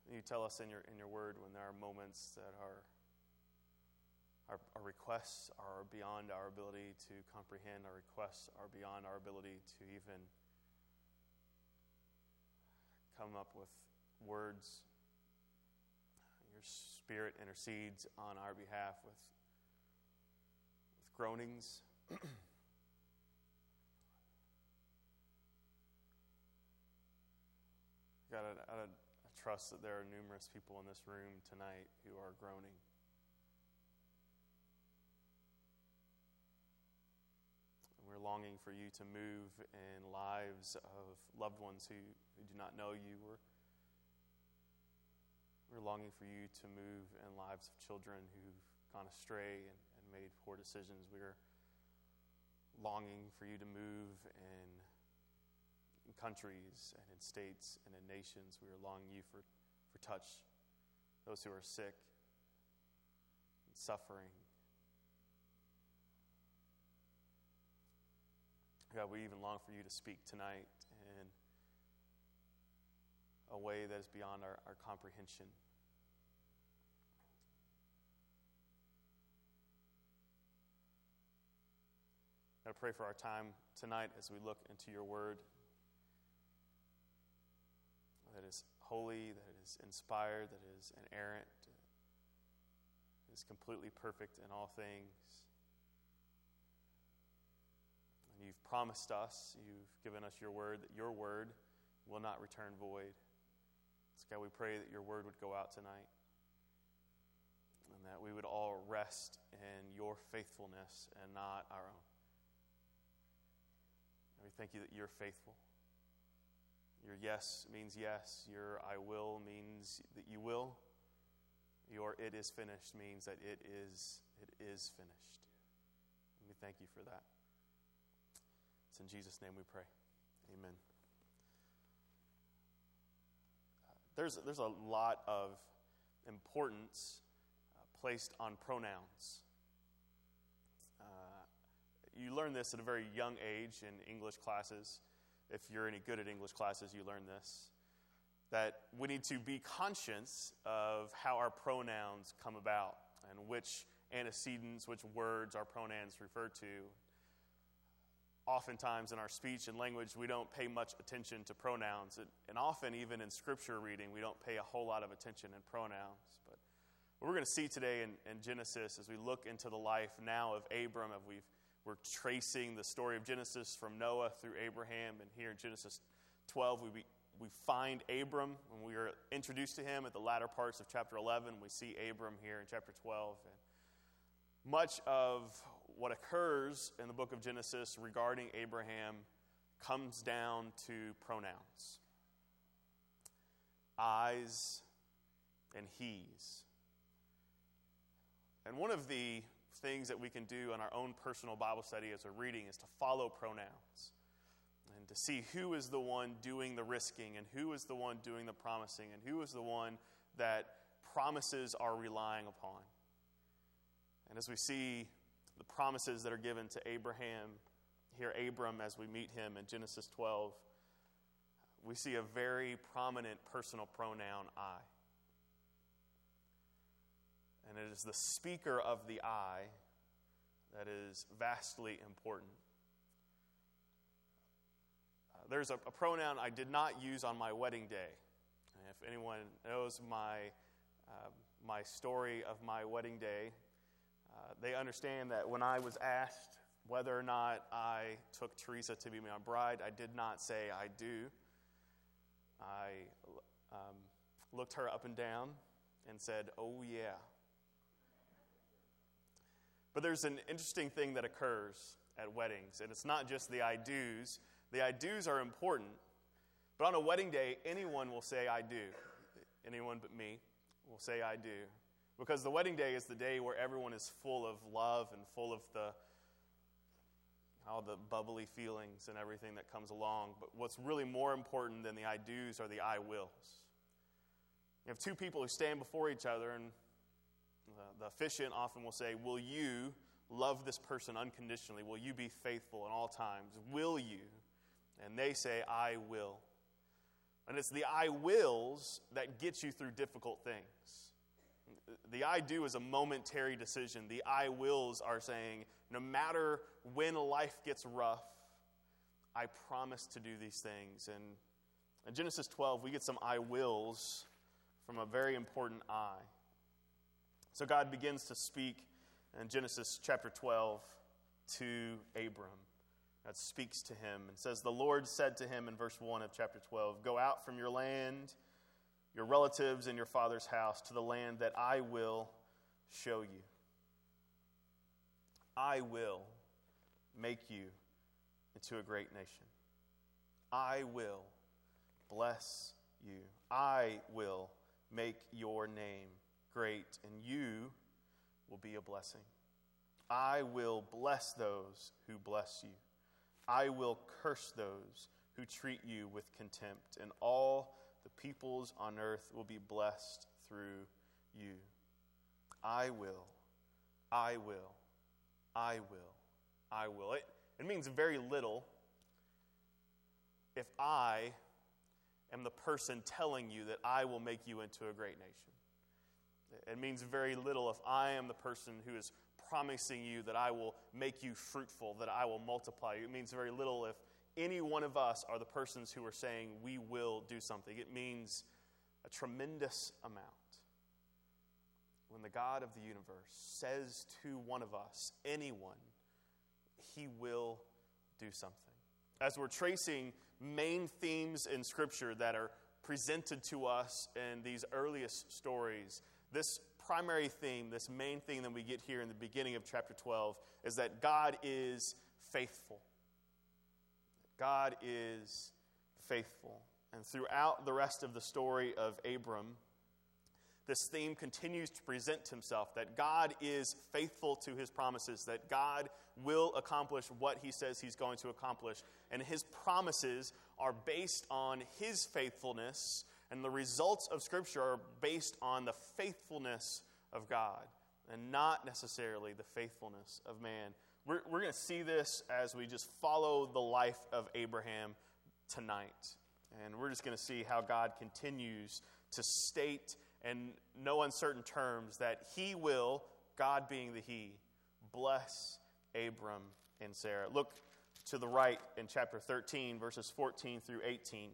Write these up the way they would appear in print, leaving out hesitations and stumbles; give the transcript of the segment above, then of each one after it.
You tell us in your word when there are moments that our requests are beyond our ability to comprehend, our requests are beyond our ability to even come up with words. Your Spirit intercedes on our behalf with groanings. God, I trust that there are numerous people in this room tonight who are groaning. We're longing for you to move in lives of loved ones who do not know you. We're longing for you to move in lives of children who've gone astray and made poor decisions. We're longing for you to move in countries and in states and in nations. We are longing you for touch. Those who are sick and suffering. God, we even long for you to speak tonight in a way that is beyond our comprehension. I pray for our time tonight as we look into your word that is holy, that is inspired, that is inerrant, that is completely perfect in all things. And you've promised us, you've given us your word, that your word will not return void. So God, we pray that your word would go out tonight and that we would all rest in your faithfulness and not our own. And we thank you that you're faithful. Your yes means yes. Your I will means that you will. Your it is finished means that it is finished. And we thank you for that. It's in Jesus' name we pray. Amen. There's a lot of importance placed on pronouns. You learn this at a very young age in English classes. If you're any good at English classes, you learn this. That we need to be conscious of how our pronouns come about and which antecedents, which words our pronouns refer to. Oftentimes in our speech and language, we don't pay much attention to pronouns. And often, even in scripture reading, we don't pay a whole lot of attention in pronouns. But what we're going to see today in Genesis as we look into the life now of Abram, we're tracing the story of Genesis from Noah through Abraham. And here in Genesis 12, we find Abram. When we are introduced to him at the latter parts of chapter 11, we see Abram here in chapter 12. And much of what occurs in the book of Genesis regarding Abraham comes down to pronouns. I's and he's. And one of the things that we can do in our own personal Bible study as we're reading is to follow pronouns and to see who is the one doing the risking and who is the one doing the promising and who is the one that promises are relying upon. And as we see the promises that are given to Abraham, here Abram as we meet him in Genesis 12, we see a very prominent personal pronoun, I. And it is the speaker of the I that is vastly important. There's a pronoun I did not use on my wedding day. And if anyone knows my story of my wedding day, they understand that when I was asked whether or not I took Teresa to be my bride, I did not say I do. I looked her up and down and said, oh yeah. But there's an interesting thing that occurs at weddings, and it's not just the I do's. The I do's are important, but on a wedding day, anyone will say I do. Anyone but me will say I do. Because the wedding day is the day where everyone is full of love and full of all the bubbly feelings and everything that comes along. But what's really more important than the I do's are the I wills. You have two people who stand before each other, and the officiant often will say, will you love this person unconditionally? Will you be faithful in all times? Will you? And they say, I will. And it's the I wills that get you through difficult things. The I do is a momentary decision. The I wills are saying, no matter when life gets rough, I promise to do these things. And in Genesis 12, we get some I wills from a very important I. So God begins to speak in Genesis chapter 12 to Abram. God speaks to him and says, the Lord said to him in verse 1 of chapter 12, go out from your land, your relatives, and your father's house to the land that I will show you. I will make you into a great nation. I will bless you. I will make your name great, and you will be a blessing. I will bless those who bless you. I will curse those who treat you with contempt, and all the peoples on earth will be blessed through you. I will, I will, I will, I will. It means very little if I am the person telling you that I will make you into a great nation. It means very little if I am the person who is promising you that I will make you fruitful, that I will multiply you. It means very little if any one of us are the persons who are saying we will do something. It means a tremendous amount when the God of the universe says to one of us, anyone, he will do something. As we're tracing main themes in Scripture that are presented to us in these earliest stories, this primary theme, this main theme that we get here in the beginning of chapter 12 is that God is faithful. God is faithful. And throughout the rest of the story of Abram, this theme continues to present himself, that God is faithful to his promises, that God will accomplish what he says he's going to accomplish. And his promises are based on his faithfulness, and the results of Scripture are based on the faithfulness of God and not necessarily the faithfulness of man. We're going to see this as we just follow the life of Abraham tonight. And we're just going to see how God continues to state in no uncertain terms that he will, God being the he, bless Abram and Sarah. Look to the right in chapter 13, verses 14 through 18.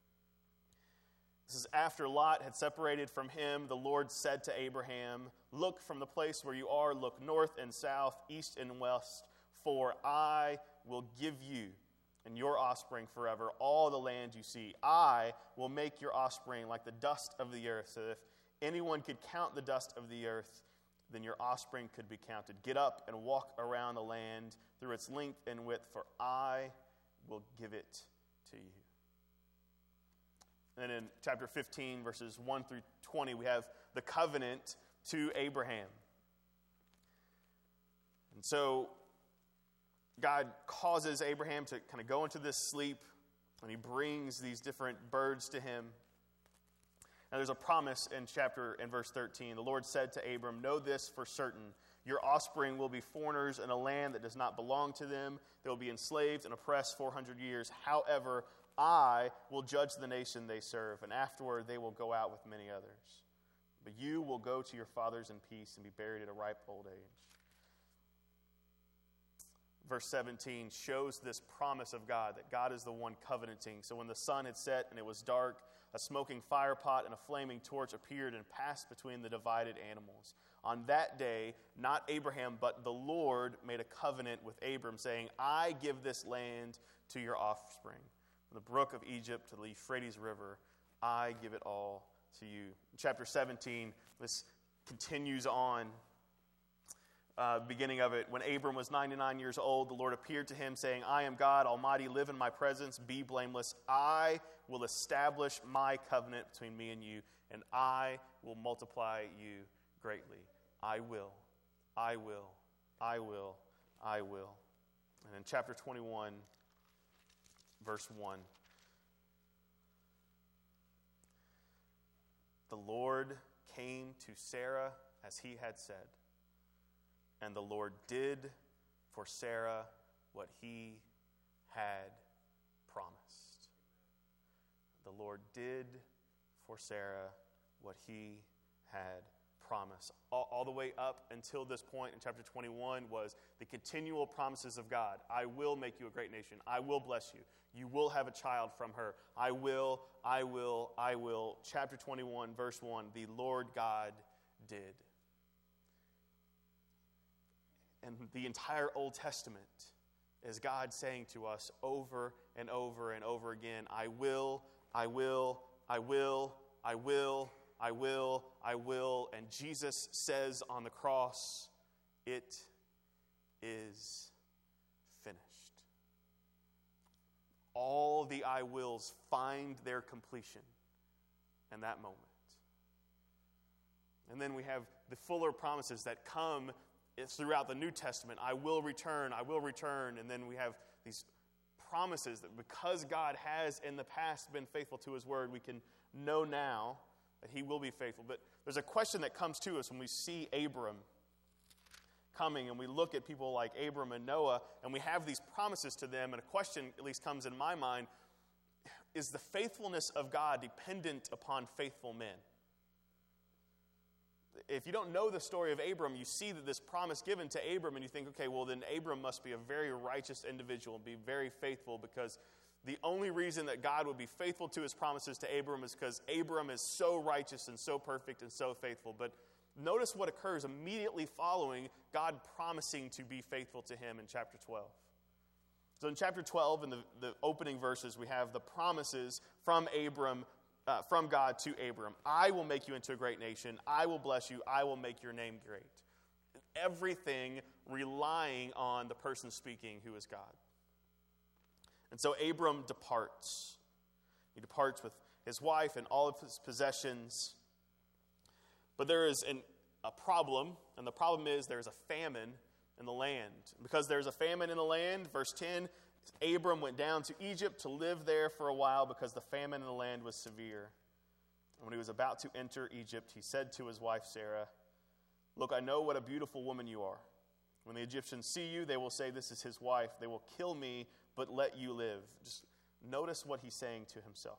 This is after Lot had separated from him. The Lord said to Abraham, look from the place where you are, look north and south, east and west, for I will give you and your offspring forever all the land you see. I will make your offspring like the dust of the earth, so that if anyone could count the dust of the earth, then your offspring could be counted. Get up and walk around the land through its length and width, for I will give it to you. And in chapter 15, verses 1 through 20, we have the covenant to Abraham. And so God causes Abraham to kind of go into this sleep, and he brings these different birds to him. And there's a promise in verse 13. The Lord said to Abram, know this for certain. Your offspring will be foreigners in a land that does not belong to them. They will be enslaved and oppressed 400 years. However, I will judge the nation they serve, and afterward they will go out with many others. But you will go to your fathers in peace and be buried at a ripe old age. Verse 17 shows this promise of God, that God is the one covenanting. So when the sun had set and it was dark, a smoking firepot and a flaming torch appeared and passed between the divided animals. On that day, not Abraham, but the Lord made a covenant with Abram, saying, I give this land to your offspring. From the brook of Egypt to the Euphrates River, I give it all to you. In chapter 17, this continues on. Beginning of it, when Abram was 99 years old, the Lord appeared to him, saying, I am God Almighty, live in my presence, be blameless. I will establish my covenant between me and you, and I will multiply you greatly. I will, I will, I will, I will. And in chapter 21, verse 1, the Lord came to Sarah as he had said, and the Lord did for Sarah what he had promised. The the Lord did for Sarah what he had promised. All the way up until this point in chapter 21 was the continual promises of God. I will make you a great nation. I will bless you. You will have a child from her. I will, I will, I will. Chapter 21, verse 1, the Lord God did. And the entire Old Testament is God saying to us over and over and over again, I will, I will, I will, I will, I will, I will. And Jesus says on the cross, it is finished. All the I wills find their completion in that moment. And then we have the fuller promises that come throughout the New Testament. I will return, I will return. And then we have these promises that because God has in the past been faithful to his word, we can know now that he will be faithful. But there's a question that comes to us when we see Abram coming and we look at people like Abram and Noah and we have these promises to them, and a question at least comes in my mind, is the faithfulness of God dependent upon faithful men? If you don't know the story of Abram, you see that this promise given to Abram and you think, okay, well then Abram must be a very righteous individual and be very faithful, because the only reason that God would be faithful to his promises to Abram is because Abram is so righteous and so perfect and so faithful. But notice what occurs immediately following God promising to be faithful to him in chapter 12. So in chapter 12, in the opening verses, we have the promises from God to Abram. I will make you into a great nation. I will bless you. I will make your name great. Everything relying on the person speaking, who is God. And so Abram departs. He departs with his wife and all of his possessions. But there is a problem, and the problem is there's a famine in the land. Because there's a famine in the land, verse 10, Abram went down to Egypt to live there for a while because the famine in the land was severe. And when he was about to enter Egypt, he said to his wife Sarah, "Look, I know what a beautiful woman you are. When the Egyptians see you, they will say, 'This is his wife.' They will kill me, but let you live." Just notice what he's saying to himself.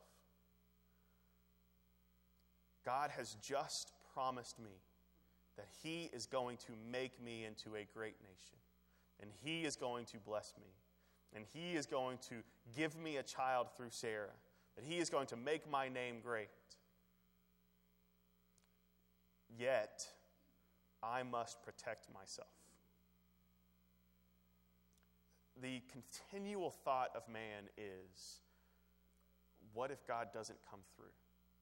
God has just promised me that he is going to make me into a great nation. And he is going to bless me. And he is going to give me a child through Sarah. That he is going to make my name great. Yet, I must protect myself. The continual thought of man is, what if God doesn't come through?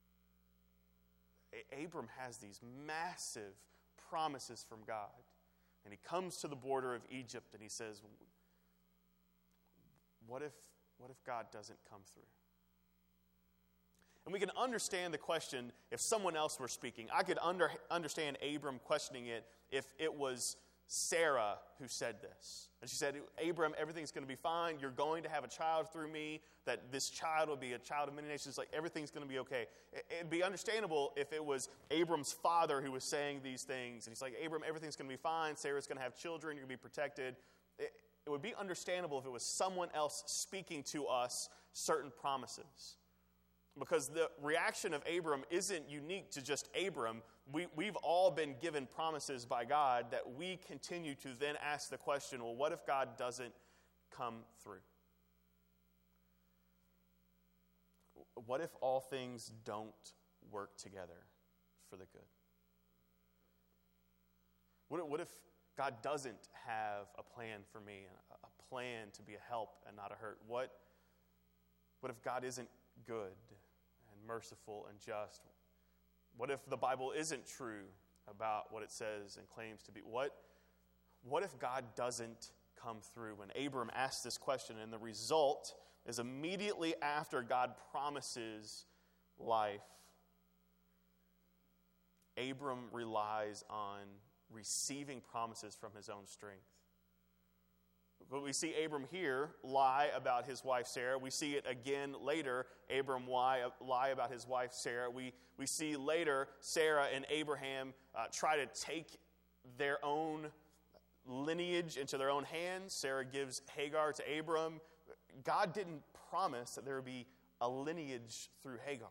Abram has these massive promises from God. And he comes to the border of Egypt and he says, what if God doesn't come through? And we can understand the question if someone else were speaking. I could understand Abram questioning it if it was Sarah who said this. And she said, "Abram, everything's going to be fine. You're going to have a child through me, that this child will be a child of many nations. Like, everything's going to be okay." It'd be understandable if it was Abram's father who was saying these things. And he's like, "Abram, everything's going to be fine. Sarah's going to have children. You're going to be protected." It would be understandable if it was someone else speaking to us certain promises. Because the reaction of Abram isn't unique to just Abram. We've all been given promises by God that we continue to then ask the question, well, what if God doesn't come through? What if all things don't work together for the good? What if God doesn't have a plan for me, a plan to be a help and not a hurt? What if God isn't good and merciful and just? What if the Bible isn't true about what it says and claims to be? What if God doesn't come through? When Abram asked this question, and the result is immediately after God promises life, Abram relies on receiving promises from his own strength. But we see Abram here lie about his wife Sarah. We see it again later, Abram lie about his wife Sarah. We see later Sarah and Abraham try to take their own lineage into their own hands. Sarah gives Hagar to Abram. God didn't promise that there would be a lineage through Hagar.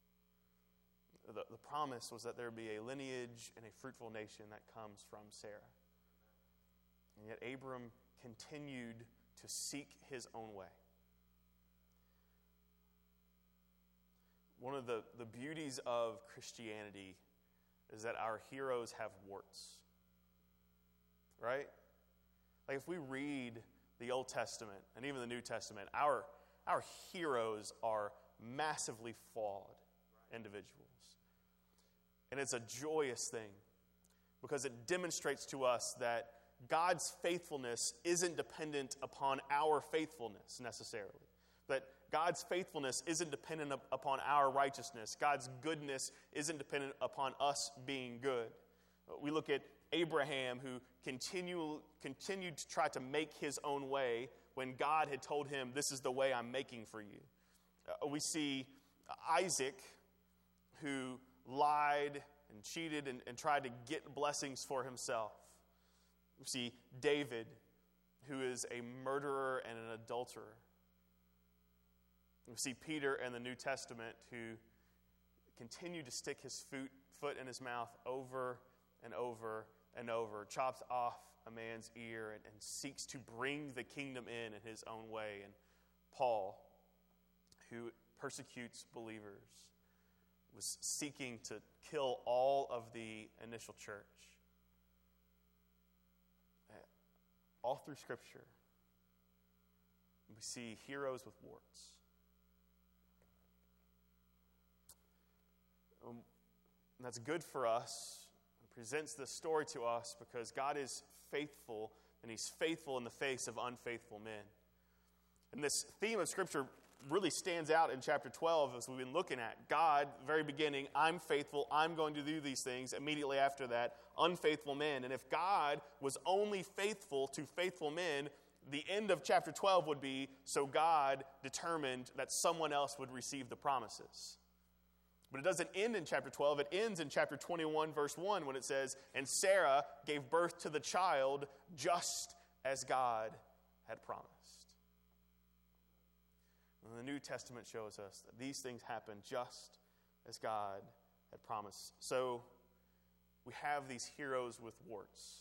The promise was that there would be a lineage and a fruitful nation that comes from Sarah. And yet Abram continued to seek his own way. One of the beauties of Christianity is that our heroes have warts. Right? Like if we read the Old Testament and even the New Testament, our heroes are massively flawed individuals. And it's a joyous thing because it demonstrates to us that God's faithfulness isn't dependent upon our faithfulness necessarily. That God's faithfulness isn't dependent upon our righteousness. God's goodness isn't dependent upon us being good. We look at Abraham, who continued to try to make his own way when God had told him, this is the way I'm making for you. We see Isaac, who lied and cheated and tried to get blessings for himself. We see David, who is a murderer and an adulterer. We see Peter in the New Testament, who continued to stick his foot in his mouth over and over and over, chops off a man's ear and seeks to bring the kingdom in his own way. And Paul, who persecutes believers, was seeking to kill all of the initial church. All through Scripture, we see heroes with warts. And that's good for us. It presents this story to us because God is faithful, and He's faithful in the face of unfaithful men. And this theme of Scripture really stands out in chapter 12 as we've been looking at. God, very beginning, I'm faithful, I'm going to do these things. Immediately after that, unfaithful men. And if God was only faithful to faithful men, the end of chapter 12 would be, so God determined that someone else would receive the promises. But it doesn't end in chapter 12. It ends in chapter 21, verse 1, when it says, and Sarah gave birth to the child just as God had promised. And the New Testament shows us that these things happen just as God had promised. So we have these heroes with warts.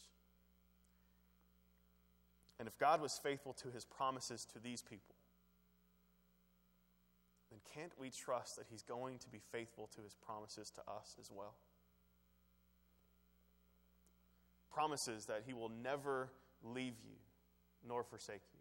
And if God was faithful to His promises to these people, then can't we trust that He's going to be faithful to His promises to us as well? Promises that He will never leave you nor forsake you.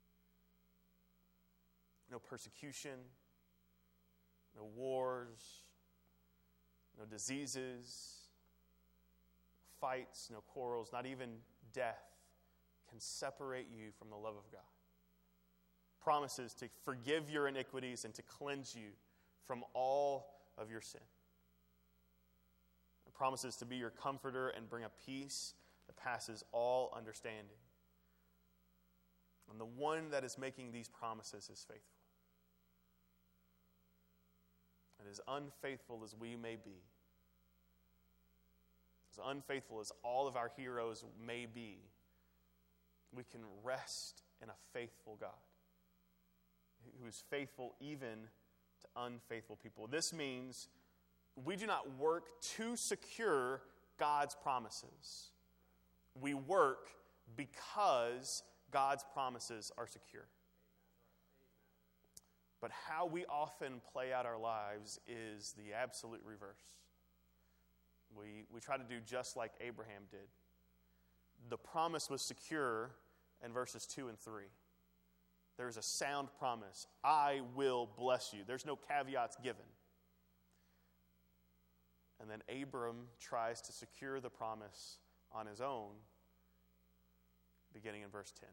No persecution, no wars, no diseases, fights, no quarrels, not even death can separate you from the love of God. Promises to forgive your iniquities and to cleanse you from all of your sin. Promises to be your comforter and bring a peace that passes all understanding. And the one that is making these promises is faithful. And as unfaithful as we may be, as unfaithful as all of our heroes may be, we can rest in a faithful God who is faithful even to unfaithful people. This means we do not work to secure God's promises. We work because God's promises are secure. But how we often play out our lives is the absolute reverse. We try to do just like Abraham did. The promise was secure in verses 2 and 3. There's a sound promise. I will bless you. There's no caveats given. And then Abram tries to secure the promise on his own, beginning in verse 10.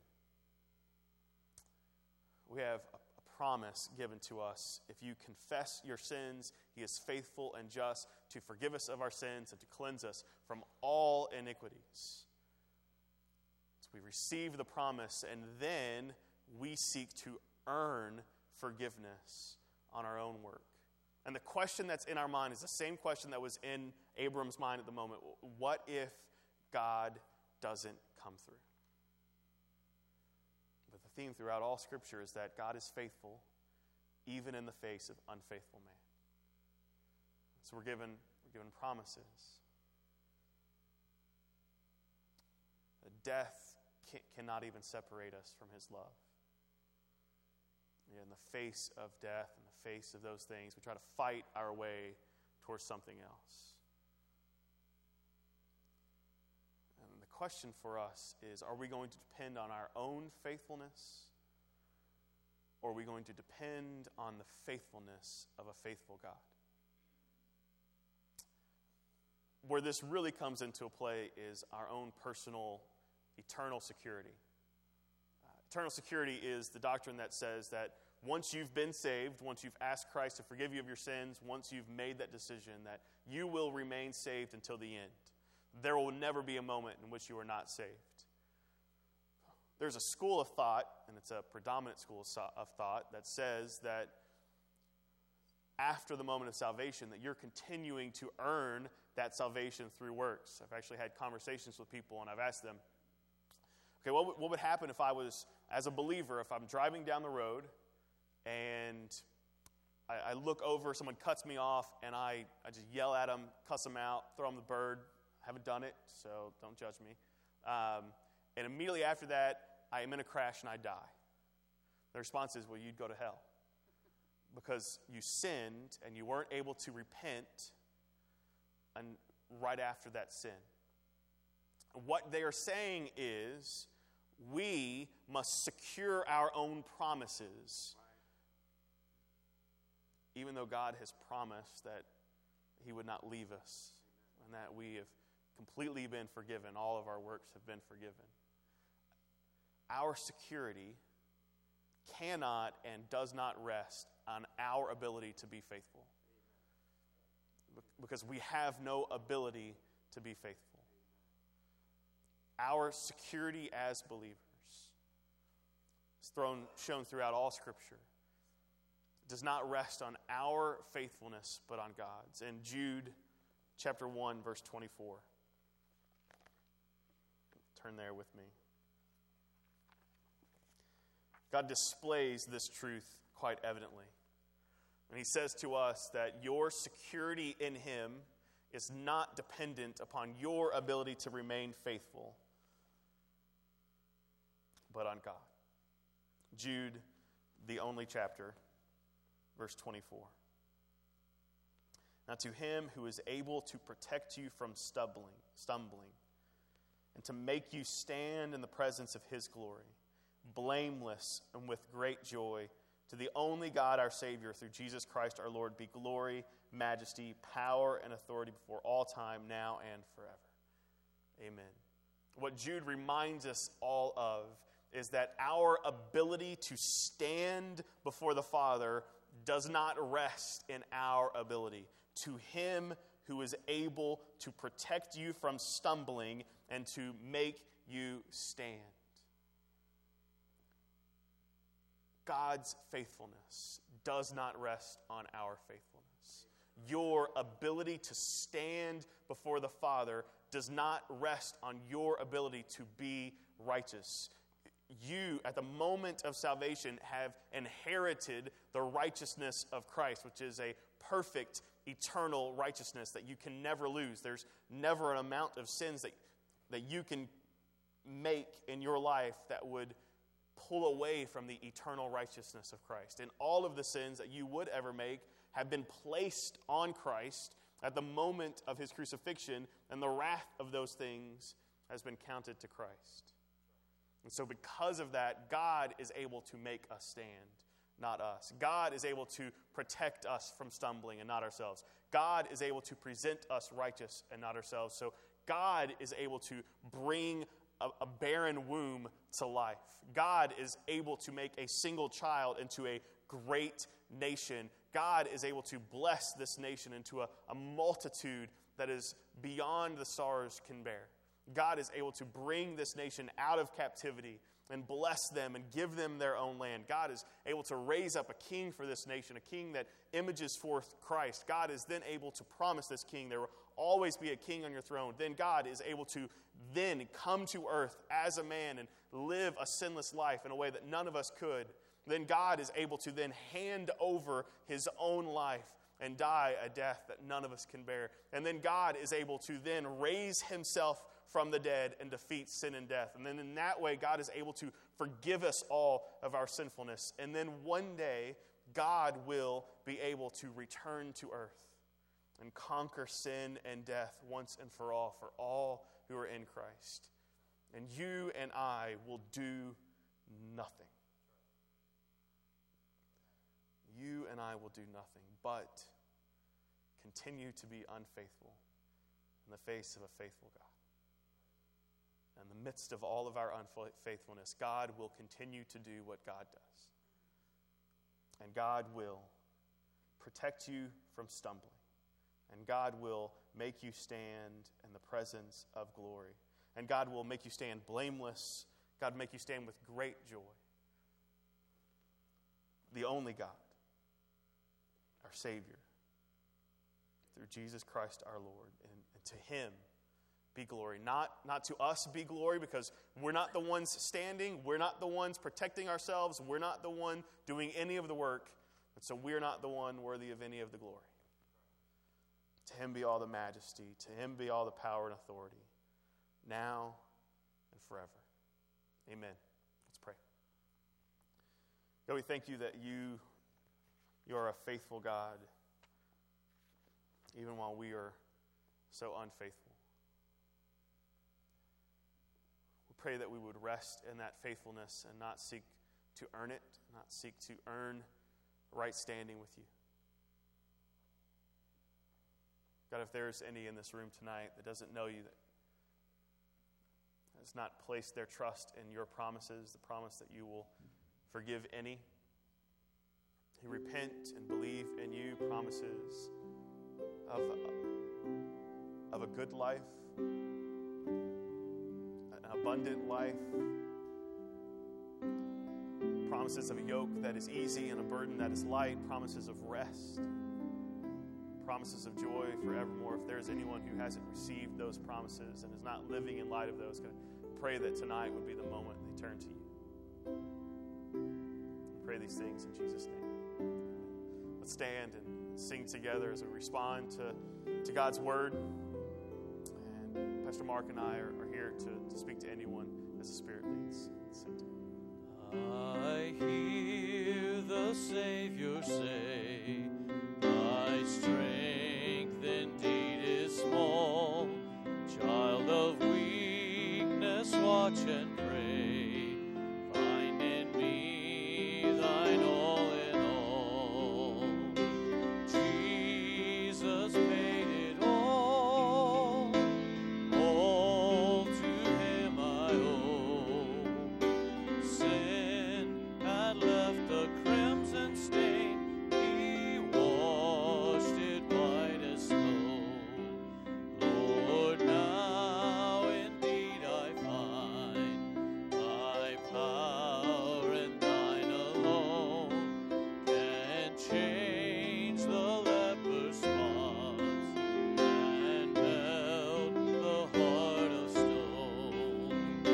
We have a promise given to us. If you confess your sins, He is faithful and just to forgive us of our sins and to cleanse us from all iniquities. So we receive the promise, and then we seek to earn forgiveness on our own work. And the question that's in our mind is the same question that was in Abram's mind at the moment. What if God doesn't come through? But the theme throughout all Scripture is that God is faithful, even in the face of unfaithful man. So we're given promises. Death cannot even separate us from his love. In the face of death, in the face of those things, we try to fight our way towards something else. And the question for us is, are we going to depend on our own faithfulness, or are we going to depend on the faithfulness of a faithful God? Where this really comes into play is our own personal eternal security. Eternal security is the doctrine that says that once you've been saved, once you've asked Christ to forgive you of your sins, once you've made that decision, that you will remain saved until the end. There will never be a moment in which you are not saved. There's a school of thought, and it's a predominant school of thought, that says that after the moment of salvation, that you're continuing to earn that salvation through works. I've actually had conversations with people, and I've asked them, okay, what would happen if I was, as a believer, if I'm driving down the road and I look over, someone cuts me off, and I just yell at them, cuss them out, throw them the bird. I haven't done it, so don't judge me. And immediately after that, I am in a crash and I die. The response is, well, you'd go to hell. Because you sinned and you weren't able to repent right after that sin. What they are saying is, we must secure our own promises, even though God has promised that he would not leave us and that we have completely been forgiven. All of our works have been forgiven. Our security cannot and does not rest on our ability to be faithful, because we have no ability to be faithful. Our security as believers is shown throughout all Scripture. It does not rest on our faithfulness, but on God's. In Jude chapter 1, verse 24. Turn there with me. God displays this truth quite evidently. And he says to us that your security in him is not dependent upon your ability to remain faithful, but on God. Jude, the only chapter, verse 24. Now to him who is able to protect you from stumbling, and to make you stand in the presence of his glory, blameless and with great joy, to the only God our Savior, through Jesus Christ our Lord, be glory, majesty, power, and authority before all time, now and forever. Amen. What Jude reminds us all of is that our ability to stand before the Father does not rest in our ability. To him who is able to protect you from stumbling and to make you stand. God's faithfulness does not rest on our faithfulness. Your ability to stand before the Father does not rest on your ability to be righteous. You, at the moment of salvation, have inherited the righteousness of Christ, which is a perfect, eternal righteousness that you can never lose. There's never an amount of sins that you can make in your life that would pull away from the eternal righteousness of Christ. And all of the sins that you would ever make have been placed on Christ at the moment of his crucifixion, and the wrath of those things has been counted to Christ. And so because of that, God is able to make us stand, not us. God is able to protect us from stumbling and not ourselves. God is able to present us righteous and not ourselves. So God is able to bring a barren womb to life. God is able to make a single child into a great nation. God is able to bless this nation into a multitude that is beyond the stars can bear. God is able to bring this nation out of captivity and bless them and give them their own land. God is able to raise up a king for this nation, a king that images forth Christ. God is then able to promise this king there will always be a king on your throne. Then God is able to then come to earth as a man and live a sinless life in a way that none of us could. then God is able to then hand over his own life and die a death that none of us can bear. And then God is able to then raise himself from the dead and defeat sin and death. And then in that way, God is able to forgive us all of our sinfulness. And then one day, God will be able to return to earth and conquer sin and death once and for all who are in Christ. And you and I will do nothing. You and I will do nothing but continue to be unfaithful in the face of a faithful God. In the midst of all of our unfaithfulness, God will continue to do what God does. And God will protect you from stumbling. And God will make you stand in the presence of glory. And God will make you stand blameless. God will make you stand with great joy. The only God, our Savior, through Jesus Christ our Lord. And to him be glory. Not to us be glory, because we're not the ones standing. We're not the ones protecting ourselves. We're not the one doing any of the work. And so we're not the one worthy of any of the glory. To him be all the majesty. To him be all the power and authority, now and forever. Amen. Let's pray. God, we thank you that you are a faithful God, even while we are so unfaithful. We pray that we would rest in that faithfulness and not seek to earn it, not seek to earn right standing with you. God, if there's any in this room tonight that doesn't know you, that has not placed their trust in your promises, the promise that you will forgive any who repent and believe in you, promises of a good life, an abundant life, promises of a yoke that is easy and a burden that is light, promises of rest, promises of joy forevermore. If there's anyone who hasn't received those promises and is not living in light of those, I pray that tonight would be the moment they turn to you. I pray these things in Jesus' name. Let's stand and sing together as we respond to God's word. And Pastor Mark and I are here to speak to anyone as the Spirit leads. Let's sing together. I hear the Savior say, "Thy strength indeed is small. Child of weakness, watch and pray. Find in me thine all in all. Jesus paid it all. All to him I owe. Sin had left a crimson stain. He washed it white as snow. Lord, now indeed I find thy power and thine alone can change the leper's spots and melt the heart of stone.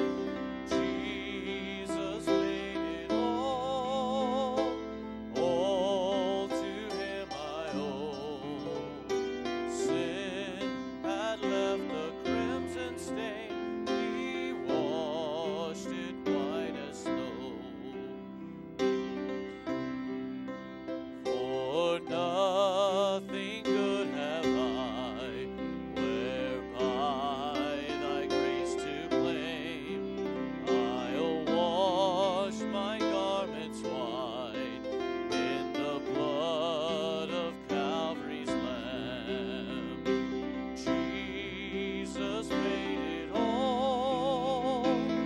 Jesus made it all to him I owe. Sin had left the crimson stain. He washed it white as snow. For nothing good have I, whereby thy grace to claim. I'll wash my garments white in the blood of Calvary's Lamb. Jesus paid it all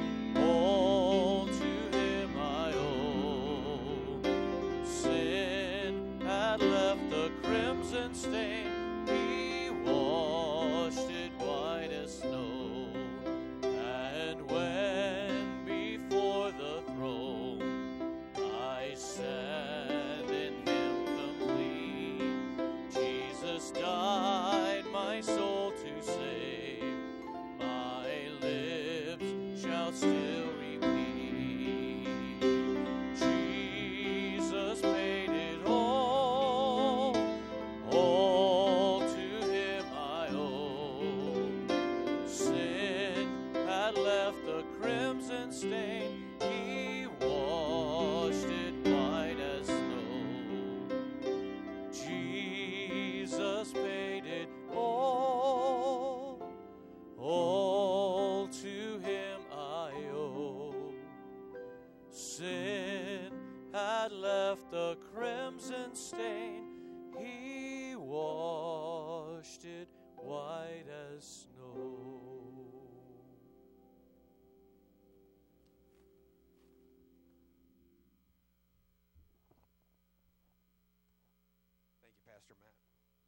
to him I owe. Sin had left the crimson stain. He washed it white as snow. And when before the throne I stand in him complete, Jesus died my soul to save. My lips shall still repeat, the crimson stain. He washed it white as snow. Thank you, Pastor Matt.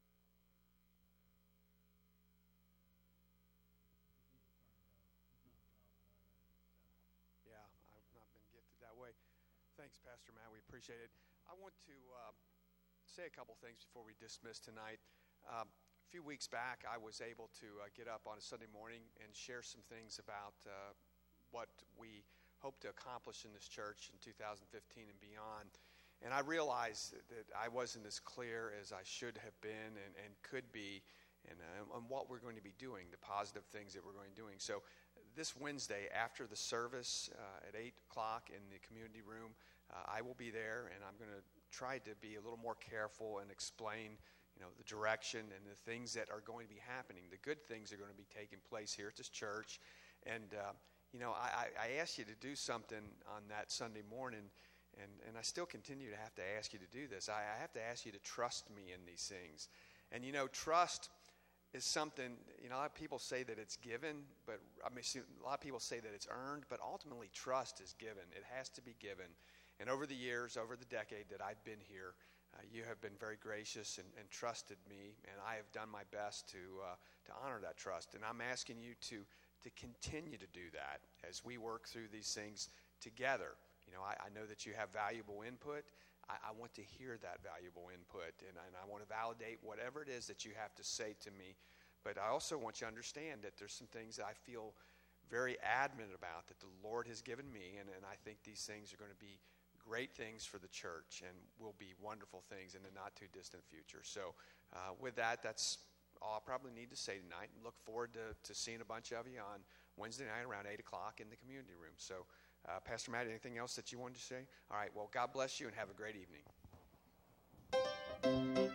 Yeah, I've not been gifted that way. Thanks, Pastor Matt. We appreciate it. I want to say a couple things before we dismiss tonight. A few weeks back, I was able to get up on a Sunday morning and share some things about what we hope to accomplish in this church in 2015 and beyond. And I realized that I wasn't as clear as I should have been and could be on what we're going to be doing, the positive things that we're going to be doing. So this Wednesday, after the service at 8 o'clock in the community room, I will be there, and I'm going to try to be a little more careful and explain the direction and the things that are going to be happening. The good things are going to be taking place here at this church. And, I asked you to do something on that Sunday morning, and I still continue to have to ask you to do this. I have to ask you to trust me in these things. And, trust is something, a lot of people say that it's given, but a lot of people say that it's earned, but ultimately trust is given. It has to be given. And over the years, over the decade that I've been here, you have been very gracious and trusted me, and I have done my best to honor that trust. And I'm asking you to continue to do that as we work through these things together. I know that you have valuable input. I want to hear that valuable input, and I want to validate whatever it is that you have to say to me. But I also want you to understand that there's some things that I feel very adamant about that the Lord has given me, and I think these things are going to be great things for the church and will be wonderful things in the not-too-distant future. So with that, that's all I probably need to say tonight. Look forward to seeing a bunch of you on Wednesday night around 8 o'clock in the community room. So, Pastor Matt, anything else that you wanted to say? All right, well, God bless you and have a great evening.